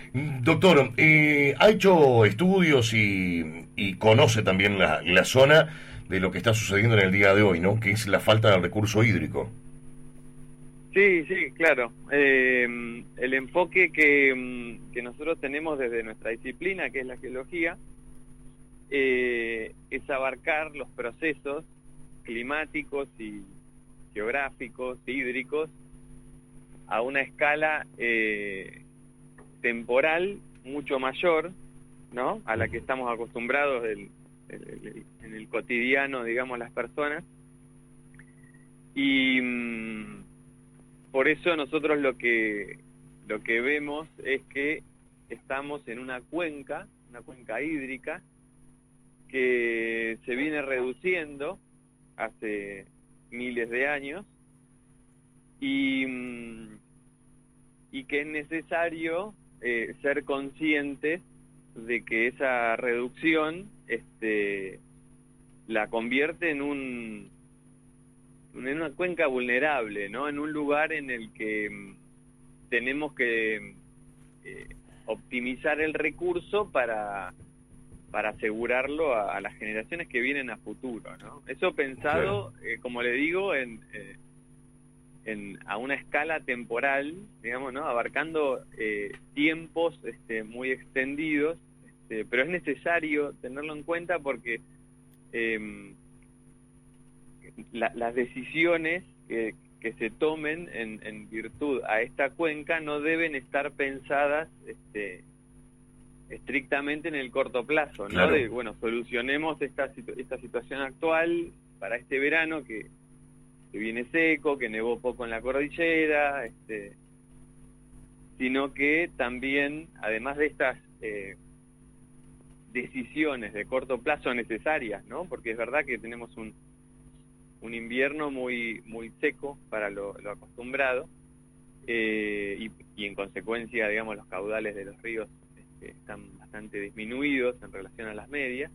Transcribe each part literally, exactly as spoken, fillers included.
Doctor, eh, ha hecho estudios y, y conoce también la, la zona de lo que está sucediendo en el día de hoy, ¿no? Que es la falta del recurso hídrico. Sí, sí, claro. Eh, el enfoque que, que nosotros tenemos desde nuestra disciplina, que es la geología, eh, es abarcar los procesos climáticos y geográficos, hídricos, a una escala eh, temporal mucho mayor, ¿no? A la que estamos acostumbrados del, del, del, en el cotidiano, digamos, las personas. Y mmm, por eso nosotros lo que lo que vemos es que estamos en una cuenca, una cuenca hídrica, que se viene reduciendo hace miles de años y, y que es necesario eh, ser conscientes de que esa reducción este, la convierte en un en una cuenca vulnerable, ¿no? En un lugar en el que tenemos que eh, optimizar el recurso para para asegurarlo a, a las generaciones que vienen a futuro, ¿no? Eso pensado, claro. eh, como le digo, en, eh, en a una escala temporal, digamos, ¿no? Abarcando eh, tiempos este, muy extendidos, este, pero es necesario tenerlo en cuenta porque eh, la, las decisiones que, que se tomen en, en virtud a esta cuenca no deben estar pensadas este, estrictamente en el corto plazo, ¿no? Claro. De, bueno, solucionemos esta, esta situación actual para este verano que, que viene seco, que nevó poco en la cordillera, este, sino que también, además de estas eh, decisiones de corto plazo necesarias, ¿no? Porque es verdad que tenemos un, un invierno muy, muy seco para lo, lo acostumbrado, eh, y, y en consecuencia, digamos, los caudales de los ríos que están bastante disminuidos en relación a las medias,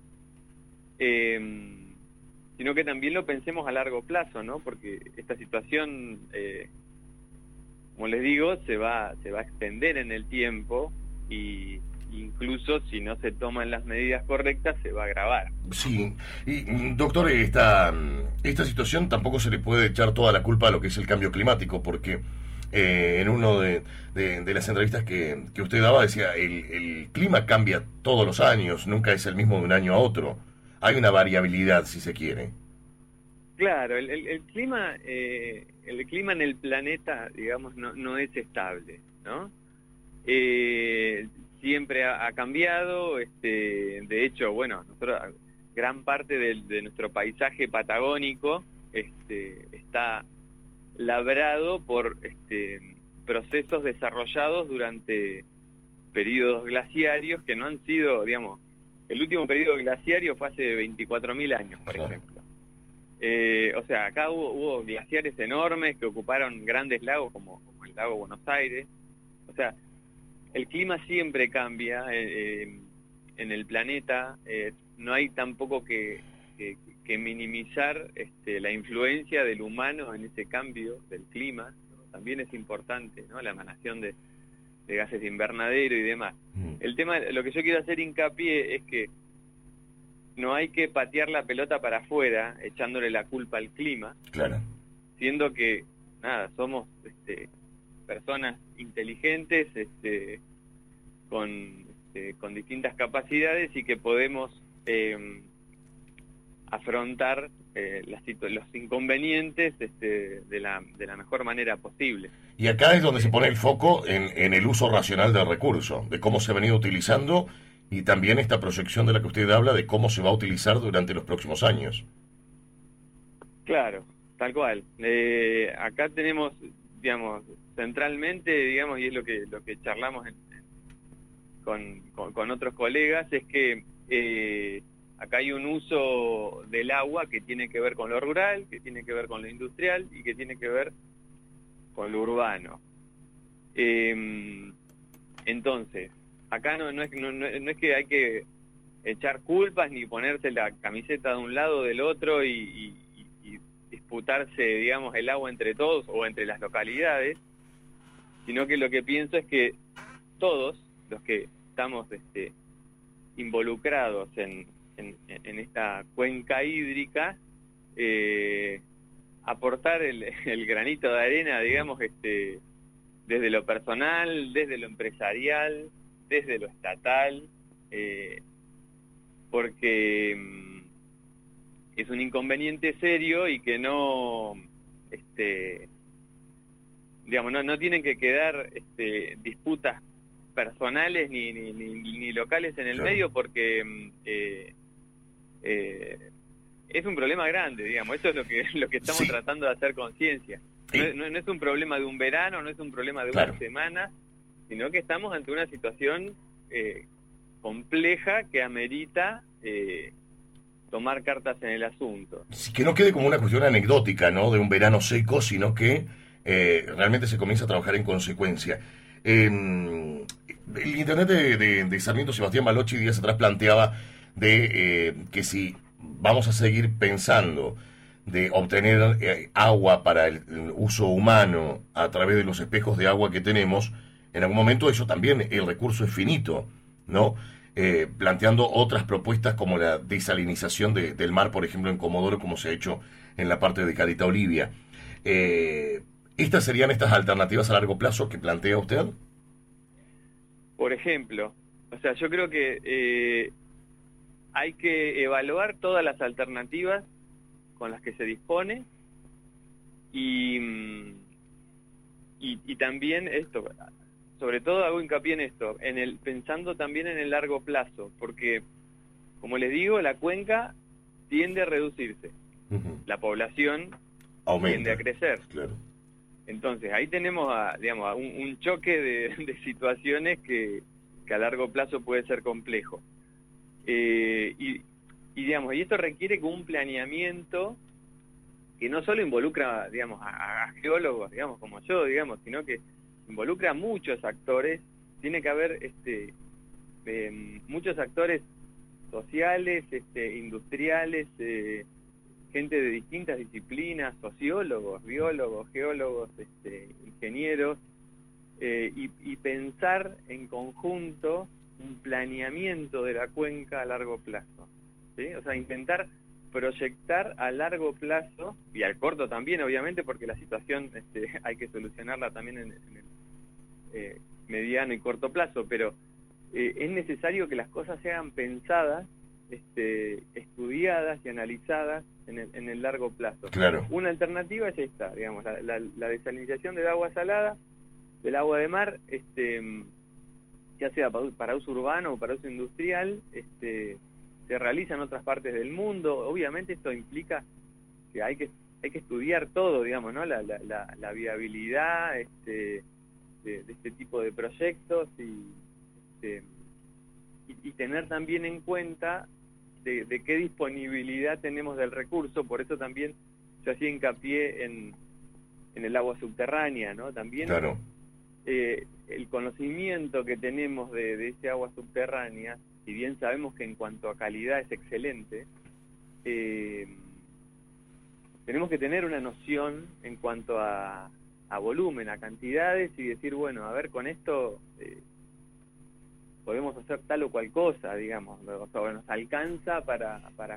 eh, sino que también lo pensemos a largo plazo, ¿no? Porque esta situación, eh, como les digo, se va, se va a extender en el tiempo y incluso si no se toman las medidas correctas se va a agravar. Sí, y doctor, esta, esta situación tampoco se le puede echar toda la culpa a lo que es el cambio climático, porque Eh, en uno de, de, de las entrevistas que, que usted daba decía, el, el clima cambia todos los años, nunca es el mismo de un año a otro. Hay una variabilidad, si se quiere. Claro, el, el, el clima eh, el clima en el planeta, digamos, no, no es estable, ¿no? Eh, siempre ha, ha cambiado, este, de hecho, bueno, nosotros, gran parte de, de nuestro paisaje patagónico este, está labrado por este, procesos desarrollados durante periodos glaciarios que no han sido, digamos, el último periodo glaciario fue hace veinticuatro mil años, por ejemplo. Eh, o sea, acá hubo, hubo glaciares enormes que ocuparon grandes lagos como, como el lago Buenos Aires. O sea, el clima siempre cambia eh, eh, en el planeta, eh, no hay tampoco que... que que minimizar este, la influencia del humano en ese cambio del clima, ¿no? También es importante, ¿no? La emanación de, de gases de invernadero y demás. Mm. El tema, lo que yo quiero hacer hincapié es que no hay que patear la pelota para afuera echándole la culpa al clima, claro, siendo que nada, somos este, personas inteligentes, este, con, este, con distintas capacidades y que podemos eh, afrontar eh, las, los inconvenientes este, de, la, de la mejor manera posible. Y acá es donde se pone el foco en, en el uso racional del recurso, de cómo se ha venido utilizando y también esta proyección de la que usted habla de cómo se va a utilizar durante los próximos años. Claro, tal cual. Eh, acá tenemos, digamos, centralmente, digamos, y es lo que lo que charlamos en, con, con, con otros colegas, es que eh, acá hay un uso del agua que tiene que ver con lo rural, que tiene que ver con lo industrial y que tiene que ver con lo urbano. Eh, entonces, acá no, no, es, no, no es que hay que echar culpas ni ponerse la camiseta de un lado o del otro y, y, y disputarse, digamos, el agua entre todos o entre las localidades, sino que lo que pienso es que todos los que estamos este, involucrados en, en, en esta cuenca hídrica, eh, aportar el, el granito de arena, digamos, este, desde lo personal, desde lo empresarial, desde lo estatal, eh, porque mm, es un inconveniente serio y que no, este, digamos, no, no tienen que quedar este, disputas personales ni, ni, ni, ni locales en el claro. medio, porque eh, eh, es un problema grande, digamos. Eso es lo que lo que estamos sí. tratando de hacer conciencia. No, no, no es un problema de un verano, no es un problema de claro. una semana, sino que estamos ante una situación eh, compleja que amerita eh, tomar cartas en el asunto. Sí, que no quede como una cuestión anecdótica, ¿no?, de un verano seco, sino que eh, realmente se comienza a trabajar en consecuencia. Eh, el intendente de, de, de Sarmiento, Sebastián Balochi, días atrás planteaba de eh, que si vamos a seguir pensando de obtener eh, agua para el, el uso humano a través de los espejos de agua que tenemos, en algún momento eso también, el recurso es finito, ¿no? Eh, planteando otras propuestas como la desalinización de, del mar, por ejemplo, en Comodoro, como se ha hecho en la parte de Carita Olivia. Eh, ¿Estas serían estas alternativas a largo plazo que plantea usted? Por ejemplo, o sea, yo creo que eh, hay que evaluar todas las alternativas con las que se dispone y, y, y también esto, sobre todo hago hincapié en esto, en el pensando también en el largo plazo, porque, como les digo, la cuenca tiende a reducirse, uh-huh. la población aumenta, tiende a crecer. Claro. Entonces, ahí tenemos a, digamos, a un, un choque de, de situaciones que, que a largo plazo puede ser complejo. Eh, y, y, digamos, y esto requiere un planeamiento que no solo involucra, digamos, a, a geólogos, digamos, como yo, digamos, sino que involucra a muchos actores. Tiene que haber este, eh, muchos actores sociales, este, industriales, eh, gente de distintas disciplinas, sociólogos, biólogos, geólogos, este, ingenieros, eh, y, y pensar en conjunto un planeamiento de la cuenca a largo plazo, ¿sí? O sea, intentar proyectar a largo plazo, y al corto también, obviamente, porque la situación este, hay que solucionarla también en, en el eh, mediano y corto plazo, pero eh, es necesario que las cosas sean pensadas, este, estudiadas y analizadas en el, en el largo plazo. Claro. Una alternativa es esta, digamos, la, la, la desalinización del agua salada, del agua de mar, este, ya sea para, para uso urbano o para uso industrial, este, se realiza en otras partes del mundo. Obviamente esto implica que hay que hay que estudiar todo, digamos, ¿no? La, la, la, la viabilidad este, de, de este tipo de proyectos y, este, y, y tener también en cuenta de, de qué disponibilidad tenemos del recurso. Por eso también yo hacía hincapié en, en el agua subterránea, ¿no? También claro. eh, el conocimiento que tenemos de, de ese agua subterránea, si bien sabemos que en cuanto a calidad es excelente, eh, tenemos que tener una noción en cuanto a, a volumen, a cantidades, y decir, bueno, a ver, con esto eh, podemos hacer tal o cual cosa, digamos, o sea, bueno, nos alcanza para, para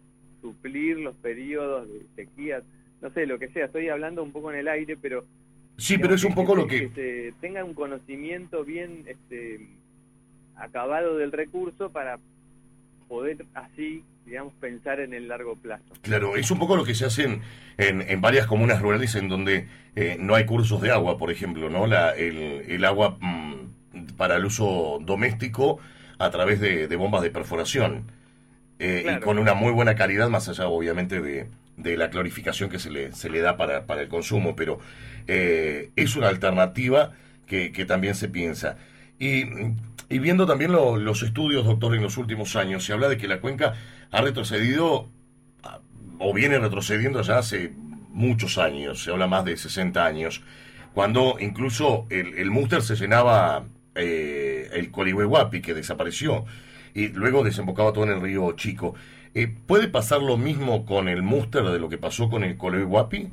suplir los periodos de sequía, no sé, lo que sea, estoy hablando un poco en el aire, pero... Sí, pero es un poco que, lo que... Que se tenga un conocimiento bien este, acabado del recurso para poder así, digamos, pensar en el largo plazo. Claro, es un poco lo que se hace en, en, en varias comunas rurales en donde eh, no hay cursos de agua, por ejemplo, ¿no? La, el, el agua mmm, para el uso doméstico a través de, de bombas de perforación. Eh, claro. Y con una muy buena calidad, más allá, obviamente, de, de la clorificación que se le, se le da para, para el consumo, pero eh, es una alternativa que, que también se piensa. Y, y viendo también lo, los estudios, doctor, en los últimos años, se habla de que la cuenca ha retrocedido, o viene retrocediendo ya hace muchos años, se habla más de sesenta años, cuando incluso el, el Múster se llenaba eh, el Colihuehuapi, que desapareció, y luego desembocaba todo en el río Chico. Eh, ¿Puede pasar lo mismo con el Múster de lo que pasó con el Colihuehuapi?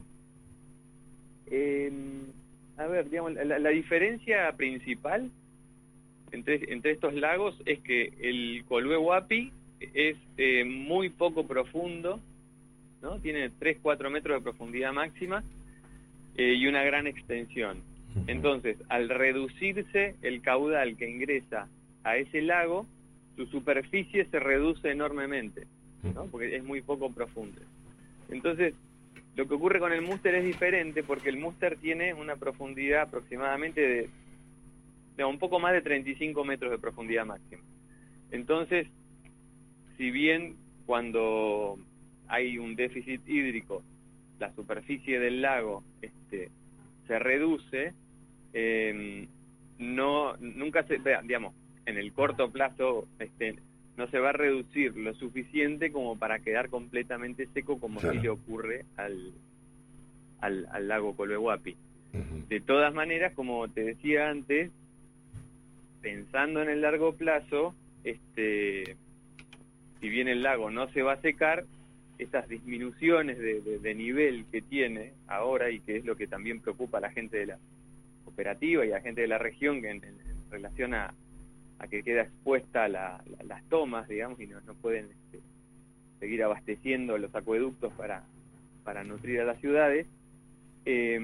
Eh, a ver, digamos, la, la diferencia principal entre, entre estos lagos es que el Colhué Huapi es eh, muy poco profundo, ¿no? Tiene tres, cuatro metros de profundidad máxima eh, y una gran extensión. Entonces, al reducirse el caudal que ingresa a ese lago, su superficie se reduce enormemente, ¿no? Porque es muy poco profundo. Entonces, lo que ocurre con el Múster es diferente porque el Múster tiene una profundidad aproximadamente de, de un poco más de treinta y cinco metros de profundidad máxima. Entonces, si bien cuando hay un déficit hídrico, la superficie del lago este, se reduce, eh, no nunca se, digamos, en el corto plazo este, no se va a reducir lo suficiente como para quedar completamente seco, como claro. sí le ocurre al, al, al lago Colhué Huapi. Uh-huh. De todas maneras, como te decía antes, pensando en el largo plazo, este, si bien el lago no se va a secar, esas disminuciones de, de, de nivel que tiene ahora, y que es lo que también preocupa a la gente de la cooperativa y a la gente de la región, que en, en, en relación a, a que queda expuesta la, la, las tomas, digamos, y no, no pueden este, seguir abasteciendo los acueductos para, para nutrir a las ciudades, eh,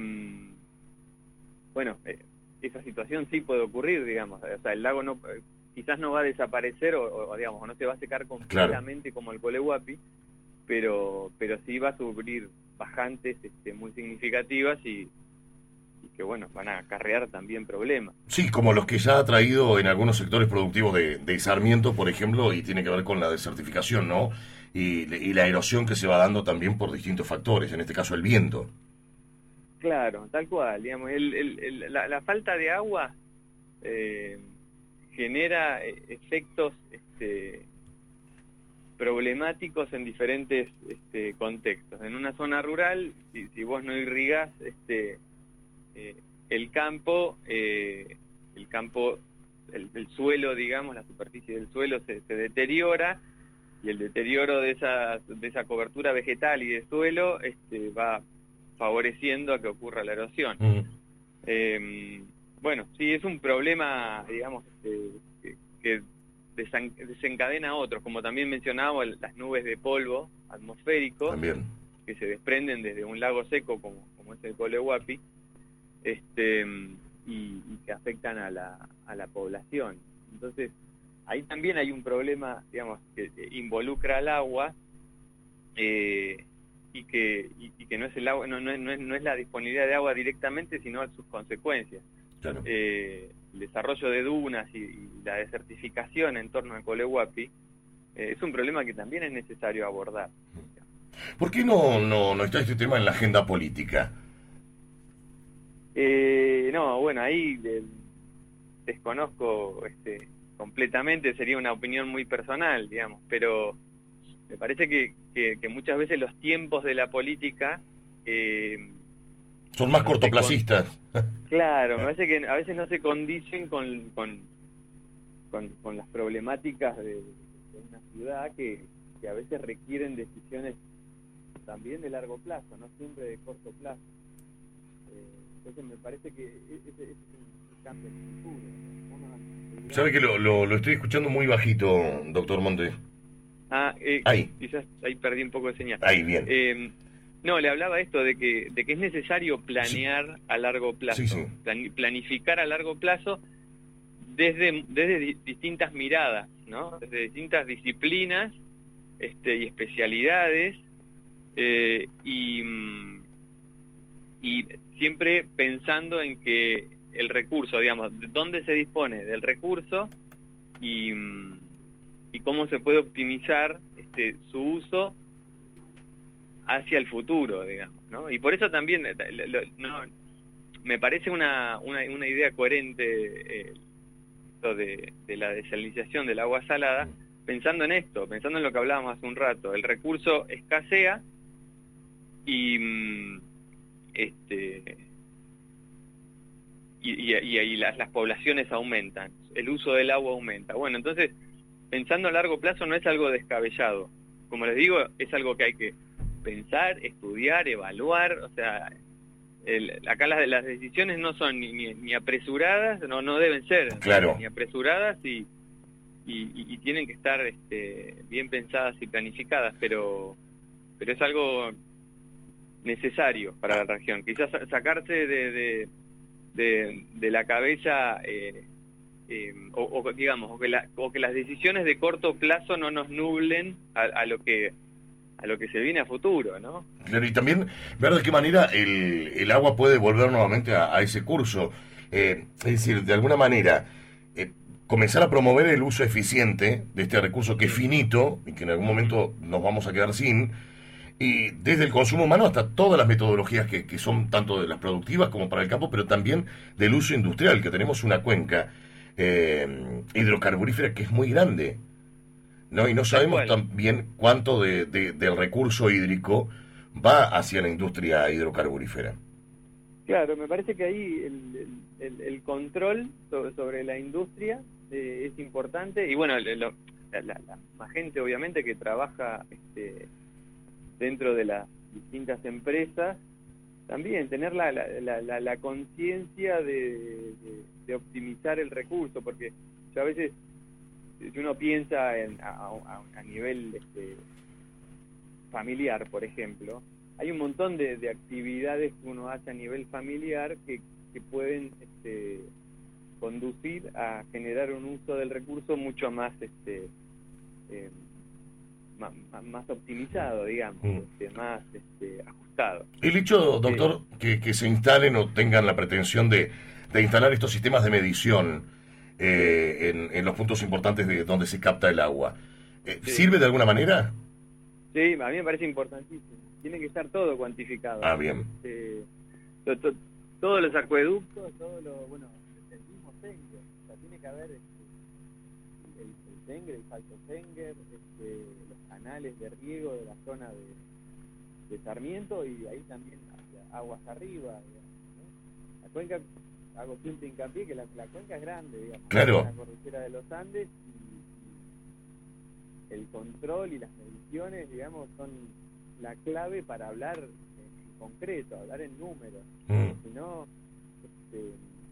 bueno, eh, esa situación sí puede ocurrir, digamos, o sea, el lago no quizás no va a desaparecer o, o digamos, no se va a secar completamente claro. como el Colhué Huapi, pero pero sí va a sufrir bajantes este, muy significativas y, y que, bueno, van a acarrear también problemas. Sí, como los que ya ha traído en algunos sectores productivos de, de Sarmiento, por ejemplo, y tiene que ver con la desertificación, ¿no? Y, y la erosión que se va dando también por distintos factores, en este caso el viento. Claro, tal cual, digamos, el, el, el, la, la falta de agua eh, genera efectos este, problemáticos en diferentes este, contextos. En una zona rural, si, si vos no irrigás este, eh, el campo, eh, el campo, el, el suelo, digamos, la superficie del suelo se, se deteriora, y el deterioro de esa, de esa cobertura vegetal y de suelo este, va favoreciendo a que ocurra la erosión. Uh-huh. Eh, bueno, sí, es un problema, digamos, este, que, que desencadena otros, como también mencionaba, las nubes de polvo atmosférico también, que se desprenden desde un lago seco como, como es el Colhué Huapi, este, y, y que afectan a la, a la población. Entonces, ahí también hay un problema, digamos, que involucra al agua, eh, y que y, y que no es el agua, no, no, no, es, no es la disponibilidad de agua directamente, sino sus consecuencias. Claro. Eh, el desarrollo de dunas y, y la desertificación en torno al Colhué Huapi eh, es un problema que también es necesario abordar. ¿Por qué no, no, no está este tema en la agenda política? Eh, no, bueno, ahí eh, desconozco este, completamente, sería una opinión muy personal, digamos, pero me parece que, que, que muchas veces los tiempos de la política eh, son más no cortoplacistas. Con... Claro, me parece que a veces no se condicen con, con, con, con las problemáticas de, de una ciudad que, que a veces requieren decisiones también de largo plazo, no siempre de corto plazo. Eh, entonces me parece que ese, ese es un cambio en futuro. ¿Sabe que lo, lo, lo estoy escuchando muy bajito, doctor Monte? Ah, eh, ahí. Quizás ahí perdí un poco de señal. Ahí, bien. Eh, no, le hablaba esto de que de que es necesario planear sí. a largo plazo, sí, sí. Plan, planificar a largo plazo desde desde di, distintas miradas, ¿no? Desde distintas disciplinas este, y especialidades, eh, y, y siempre pensando en que el recurso, digamos, de dónde se dispone del recurso y, y cómo se puede optimizar este, su uso hacia el futuro, digamos, ¿no? Y por eso también lo, lo, no, me parece una, una, una idea coherente eh, lo de, de la desalinización del agua salada, pensando en esto, pensando en lo que hablábamos hace un rato. El recurso escasea y este y, y, y, y las, las poblaciones aumentan, el uso del agua aumenta. Bueno, entonces, pensando a largo plazo no es algo descabellado. Como les digo, es algo que hay que pensar, estudiar, evaluar, o sea, el, acá las, las decisiones no son ni, ni, ni apresuradas, no no deben ser claro. ni apresuradas y, y, y, y tienen que estar este, bien pensadas y planificadas, pero pero es algo necesario para la región. Quizás sacarse de, de, de, de la cabeza, eh, eh, o, o digamos, o que, la, o que las decisiones de corto plazo no nos nublen a, a lo que a lo que se viene a futuro, ¿no? Claro, y también ver de qué manera el, el agua puede volver nuevamente a, a ese curso. Eh, es decir, de alguna manera, eh, comenzar a promover el uso eficiente de este recurso que es finito y que en algún momento nos vamos a quedar sin, y desde el consumo humano hasta todas las metodologías que, que son tanto de las productivas como para el campo, pero también del uso industrial, que tenemos una cuenca eh, hidrocarburífera que es muy grande, ¿no? Y no sabemos también cuánto de, de, del recurso hídrico va hacia la industria hidrocarburífera. Claro, me parece que ahí el, el, el control sobre, sobre la industria eh, es importante, y bueno, lo, la, la, la gente obviamente que trabaja este, dentro de las distintas empresas, también tener la, la, la, la, la conciencia de, de, de optimizar el recurso, porque yo a veces, si uno piensa en, a, a, a nivel este, familiar, por ejemplo, hay un montón de, de actividades que uno hace a nivel familiar que, que pueden este, conducir a generar un uso del recurso mucho más este, eh, más, más optimizado, digamos, mm. este, más este, ajustado. El hecho, doctor, eh, que, que se instalen o tengan la pretensión de, de instalar estos sistemas de medición eh, en, en los puntos importantes de donde se capta el agua, eh, sí. ¿sirve de alguna manera? Sí, a mí me parece importantísimo. Tiene que estar todo cuantificado. Ah, bien. Eh, to, to, todos los acueductos, todo lo, bueno, el mismo Senger, o sea, tiene que haber este, el, el Senger, el falso Senger, este, los canales de riego de la zona de, de Sarmiento y ahí también hacia aguas arriba, digamos, ¿no? La cuenca, hago siempre hincapié que la, la cuenca es grande, digamos, claro. La cordillera de los Andes y, y el control y las mediciones, digamos, son la clave para hablar en concreto, hablar en números. Mm. Si no, este,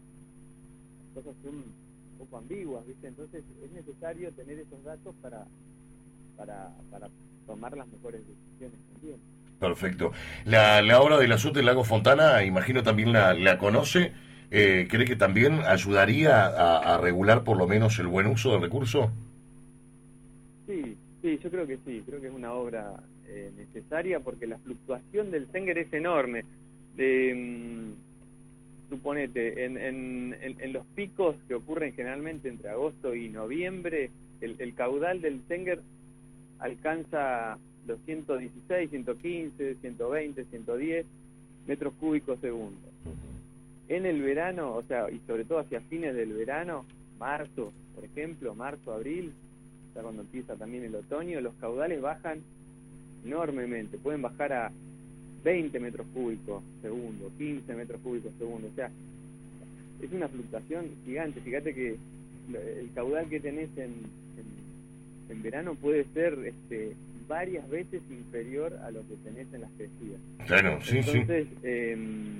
las cosas son un poco ambiguas, ¿viste? Entonces es necesario tener esos datos para, para, para tomar las mejores decisiones también. Perfecto. La, la obra del azul del lago Fontana, imagino también la, la conoce. Eh, ¿Cree que también ayudaría a, a regular por lo menos el buen uso del recurso? Sí, sí, yo creo que sí. Creo que es una obra eh, necesaria porque la fluctuación del Senger es enorme. Eh, suponete, en, en, en, en los picos que ocurren generalmente entre agosto y noviembre, el, el caudal del Senger alcanza los ciento dieciséis, ciento quince, ciento veinte, ciento diez metros cúbicos segundo. En el verano, o sea, y sobre todo hacia fines del verano, marzo, por ejemplo, marzo, abril, ya cuando empieza también el otoño, los caudales bajan enormemente, pueden bajar a veinte metros cúbicos segundo, quince metros cúbicos segundo, o sea, es una fluctuación gigante. Fíjate que el caudal que tenés en, en, en verano puede ser este, varias veces inferior a lo que tenés en las crecidas. Claro, sí, Entonces, sí. Eh,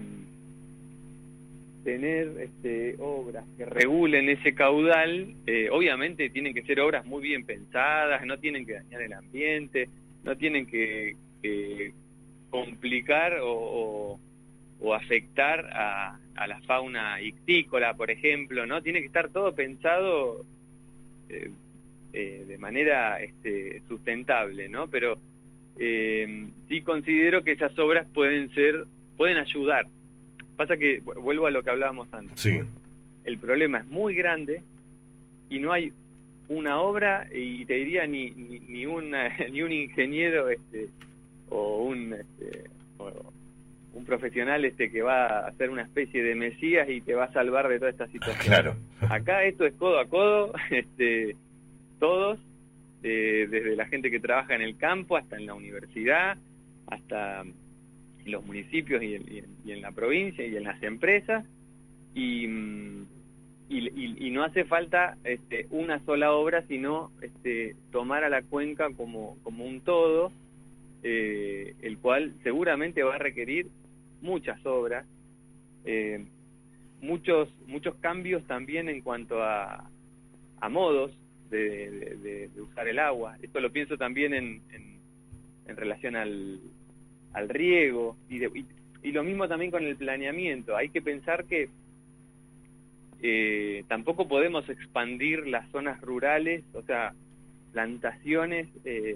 tener este, obras que regulen ese caudal, eh, obviamente tienen que ser obras muy bien pensadas, no tienen que dañar el ambiente, no tienen que, que complicar o, o, o afectar a, a la fauna ictícola, por ejemplo, ¿no? Tiene que estar todo pensado eh, eh, de manera este, sustentable, ¿no? Pero eh, sí considero que esas obras pueden ser, pueden ayudar. Pasa que, vuelvo a lo que hablábamos antes, sí. El problema es muy grande y no hay una obra, y te diría ni ni, ni, una, ni un ingeniero este o un este, o un profesional este que va a hacer una especie de mesías y te va a salvar de toda esta situación. Claro. Acá esto es codo a codo, este todos, eh, desde la gente que trabaja en el campo hasta en la universidad, hasta en los municipios y en, y, en, y en la provincia y en las empresas, y, y, y, y no hace falta este, una sola obra, sino este, tomar a la cuenca como, como un todo, eh, el cual seguramente va a requerir muchas obras, eh, muchos muchos cambios también en cuanto a, a modos de, de, de, de usar el agua. Esto lo pienso también en, en, en relación al, al riego y, de, y, y lo mismo también con el planeamiento. Hay que pensar que eh, tampoco podemos expandir las zonas rurales, o sea, plantaciones eh,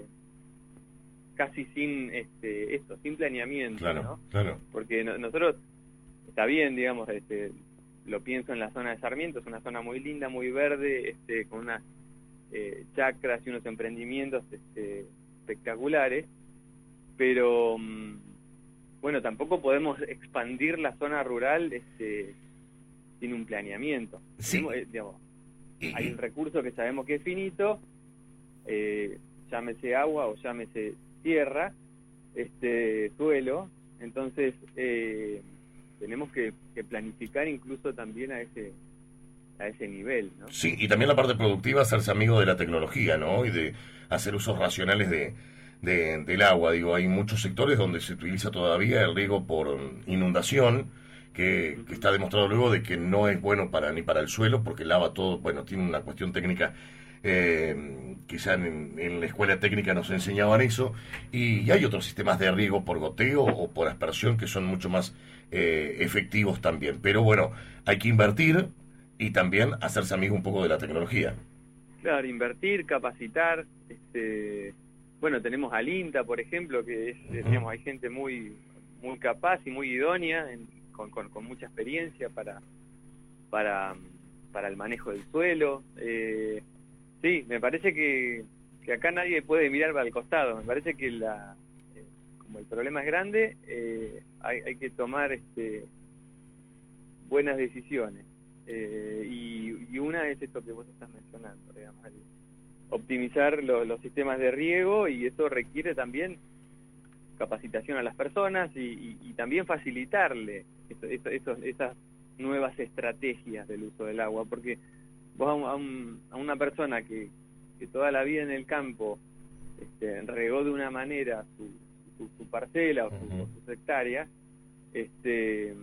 casi sin este, esto, sin planeamiento, claro, ¿no? Claro. Porque no, nosotros, está bien, digamos, este, lo pienso en la zona de Sarmiento, es una zona muy linda, muy verde, este, con unas eh, chacras y unos emprendimientos este, espectaculares, pero um, bueno, tampoco podemos expandir la zona rural este, sin un planeamiento. Sí. Tenemos, eh, digamos, hay un recurso que sabemos que es finito, eh, llámese agua o llámese tierra, este suelo, entonces eh, tenemos que, que planificar incluso también a ese a ese nivel, ¿no? Sí, y también la parte productiva, hacerse amigo de la tecnología, ¿no? Y de hacer usos racionales de, de, del agua. Digo, hay muchos sectores donde se utiliza todavía el riego por inundación, que, que está demostrado luego de que no es bueno para ni para el suelo, porque lava todo, bueno, tiene una cuestión técnica, eh, quizá en, en la escuela técnica nos enseñaban eso, y, y hay otros sistemas de riego por goteo o por aspersión que son mucho más eh, efectivos también. Pero bueno, hay que invertir y también hacerse amigo un poco de la tecnología. Claro, invertir, capacitar, este, bueno, tenemos al INTA, por ejemplo, que es, uh-huh. digamos, hay gente muy muy capaz y muy idónea, en, con, con, con mucha experiencia para, para, para el manejo del suelo. Eh, sí, me parece que, que acá nadie puede mirar para el costado, me parece que la, eh, como el problema es grande, eh, hay, hay que tomar este, buenas decisiones. Eh, y, y una es esto que vos estás mencionando, digamos, el optimizar lo, los sistemas de riego, y eso requiere también capacitación a las personas y, y, y también facilitarle eso, eso, eso, esas nuevas estrategias del uso del agua, porque vos a, un, a, un, a una persona que, que toda la vida en el campo este, regó de una manera su, su, su parcela o su, uh-huh. sus hectáreas, este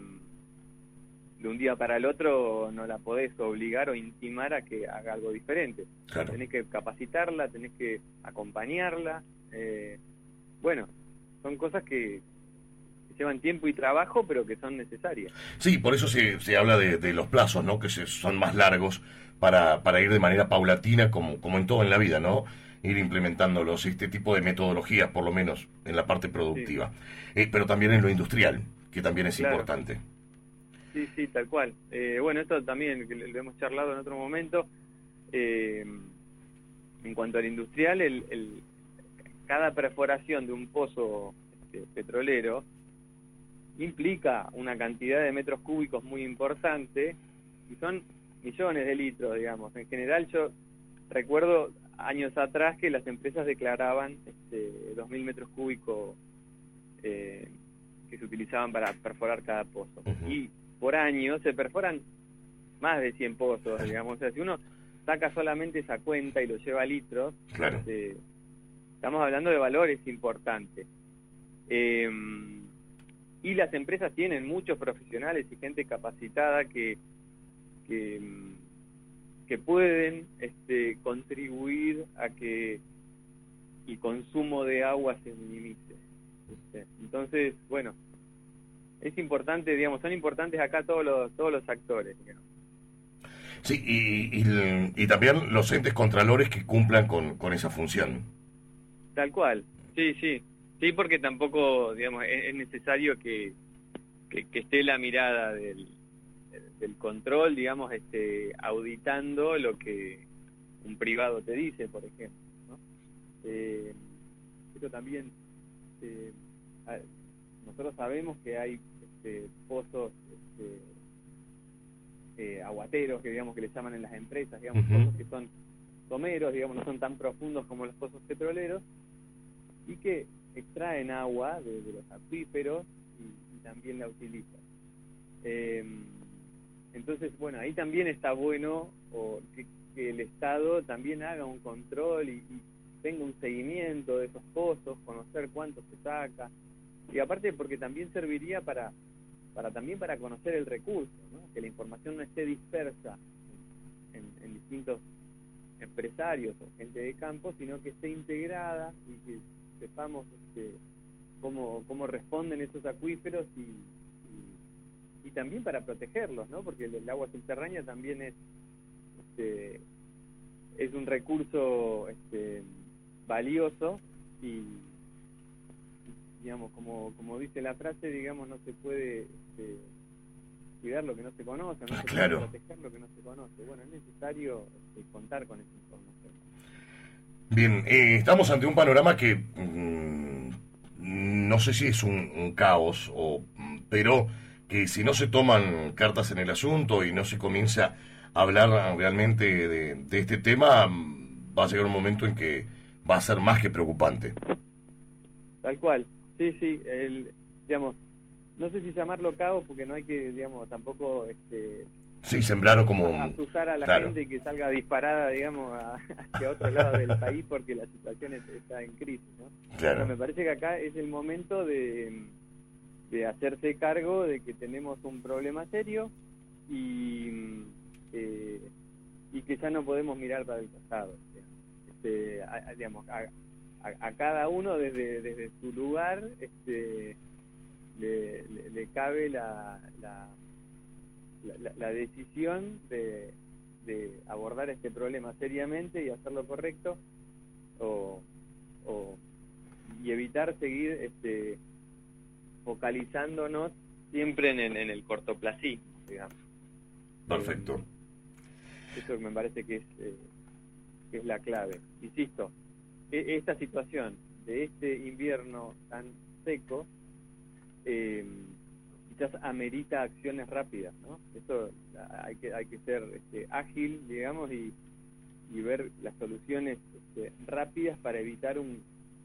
de un día para el otro no la podés obligar o intimar a que haga algo diferente. Claro. Tenés que capacitarla, tenés que acompañarla. Eh, bueno, son cosas que, que llevan tiempo y trabajo, pero que son necesarias. Sí, por eso se, se habla de, de los plazos, ¿no? Que se, son más largos para, para ir de manera paulatina, como, como en todo en la vida, ¿no? Ir implementándolos, este tipo de metodologías, por lo menos en la parte productiva. Sí. Eh, pero también en lo industrial, que también es claro. importante. Sí, sí, tal cual. Eh, bueno, esto también que lo hemos charlado en otro momento. Eh, en cuanto al industrial, el, el, cada perforación de un pozo este, petrolero implica una cantidad de metros cúbicos muy importante y son millones de litros, digamos. En general, yo recuerdo años atrás que las empresas declaraban este, dos mil metros cúbicos eh, que se utilizaban para perforar cada pozo. Uh-huh. Y por año se perforan más de cien pozos, digamos. O sea, si uno saca solamente esa cuenta y lo lleva a litros, claro. este, estamos hablando de valores importantes. Eh, y las empresas tienen muchos profesionales y gente capacitada que que, que pueden este, contribuir a que el consumo de agua se minimice. ¿Viste? Entonces, bueno, es importante, digamos, son importantes acá todos los todos los actores, digamos. Sí, y, y, y también los entes contralores que cumplan con, con esa función. Tal cual, sí, sí. Sí, porque tampoco, digamos, es, es necesario que, que, que esté la mirada del, del control, digamos, este, auditando lo que un privado te dice, por ejemplo, ¿no? Eh, esto también, eh, nosotros sabemos que hay este, pozos este, eh, aguateros, que digamos que le llaman en las empresas, digamos, uh-huh. pozos que son someros, digamos, no son tan profundos como los pozos petroleros, y que extraen agua de, de los acuíferos y, y también la utilizan. Eh, entonces, bueno, ahí también está bueno o que, que el Estado también haga un control y, y tenga un seguimiento de esos pozos, conocer cuánto se saca, y aparte porque también serviría para para también para conocer el recurso, ¿no? Que la información no esté dispersa en, en distintos empresarios o gente de campo, sino que esté integrada y que sepamos este, cómo, cómo responden esos acuíferos y, y, y también para protegerlos, ¿no? Porque el, el agua subterránea también es este, es un recurso este, valioso y, digamos, como como dice la frase, digamos, no se puede este, cuidar lo que no se conoce, no se claro. puede proteger lo que no se conoce. Bueno, es necesario este, contar con esa información. Bien, eh, estamos ante un panorama que mmm, no sé si es un, un caos, o, pero que si no se toman cartas en el asunto y no se comienza a hablar realmente de, de este tema, va a llegar un momento en que va a ser más que preocupante. Tal cual, sí, sí, el, digamos, no sé si llamarlo caos porque no hay que, digamos, tampoco este, sí, sembrar como un... asustar a la claro. gente y que salga disparada, digamos, a, hacia otro lado del país porque la situación está en crisis, ¿no? Claro. Pero me parece que acá es el momento de, de hacerse cargo de que tenemos un problema serio y, eh, y que ya no podemos mirar para el pasado. Este, a, digamos, a, a, a cada uno desde, desde su lugar este, le, le, le cabe la... la La, la decisión de, de abordar este problema seriamente y hacer lo correcto o, o y evitar seguir este, focalizándonos siempre en, en, en el cortoplacismo, digamos. Perfecto. Eh, eso me parece que es, eh, que es la clave. Insisto, e, esta situación de este invierno tan seco eh, quizás amerita acciones rápidas, ¿no? Eso hay que hay que ser este, ágil, digamos, y, y ver las soluciones este, rápidas para evitar un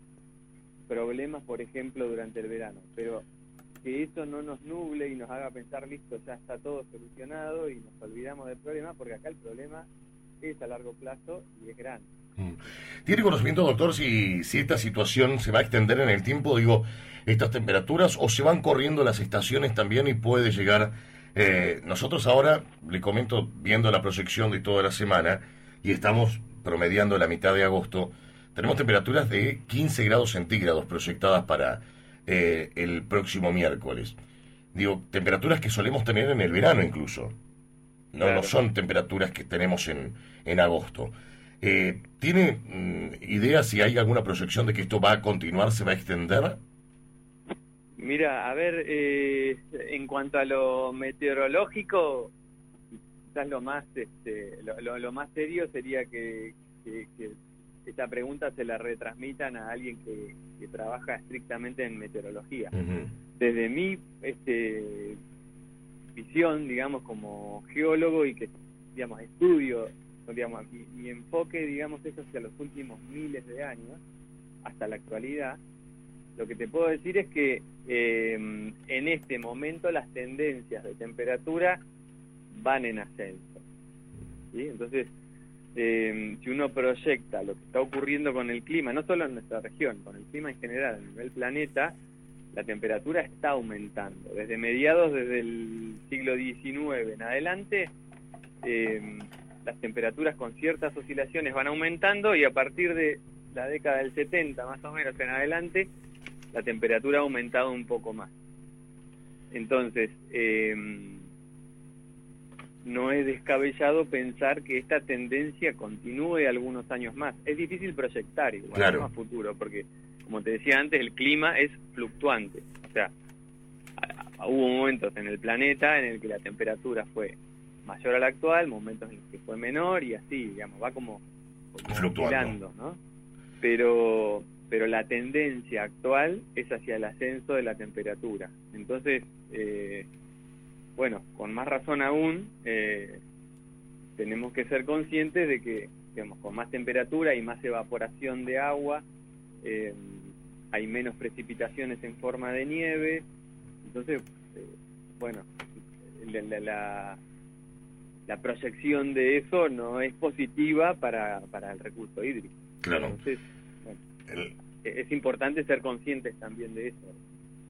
problemas, por ejemplo, durante el verano. Pero que eso no nos nuble y nos haga pensar, listo, ya está todo solucionado y nos olvidamos del problema, porque acá el problema es a largo plazo y es grande. ¿Tiene conocimiento, doctor, si, si esta situación se va a extender en el tiempo, digo, estas temperaturas, o se van corriendo las estaciones también y puede llegar... Eh, nosotros ahora, le comento, viendo la proyección de toda la semana, y estamos promediando la mitad de agosto, tenemos temperaturas de quince grados centígrados proyectadas para eh, el próximo miércoles. Digo, temperaturas que solemos tener en el verano incluso. No, claro. No son temperaturas que tenemos en, en agosto. Eh, ¿Tiene mm, idea si hay alguna proyección de que esto va a continuar, se va a extender? Mira, a ver, eh, en cuanto a lo meteorológico, quizás lo más este, lo, lo, lo más serio sería que, que, que esta pregunta se la retransmitan a alguien que, que trabaja estrictamente en meteorología. Uh-huh. Desde mi este, visión, digamos, como geólogo y que, digamos, estudio, digamos, mi, mi enfoque, digamos, es hacia los últimos miles de años, hasta la actualidad. Lo que te puedo decir es que eh, en este momento las tendencias de temperatura van en ascenso, ¿sí? Entonces, eh, si uno proyecta lo que está ocurriendo con el clima, no solo en nuestra región, con el clima en general a nivel planeta, la temperatura está aumentando. Desde mediados, desde el siglo diecinueve en adelante, eh, las temperaturas con ciertas oscilaciones van aumentando y a partir de la década del setenta más o menos en adelante, la temperatura ha aumentado un poco más. Entonces, eh, no es descabellado pensar que esta tendencia continúe algunos años más. Es difícil proyectar igual, claro, a futuro, porque, como te decía antes, el clima es fluctuante. O sea, hubo momentos en el planeta en el que la temperatura fue mayor a la actual, momentos en los que fue menor, y así, digamos, va como, como fluctuando, ¿no? Pero... pero la tendencia actual es hacia el ascenso de la temperatura. Entonces, eh, bueno, con más razón aún, eh, tenemos que ser conscientes de que, digamos, con más temperatura y más evaporación de agua, eh, hay menos precipitaciones en forma de nieve. Entonces, eh, bueno, la, la, la, la proyección de eso no es positiva para, para el recurso hídrico. Claro. Entonces, El... es importante ser conscientes también de eso.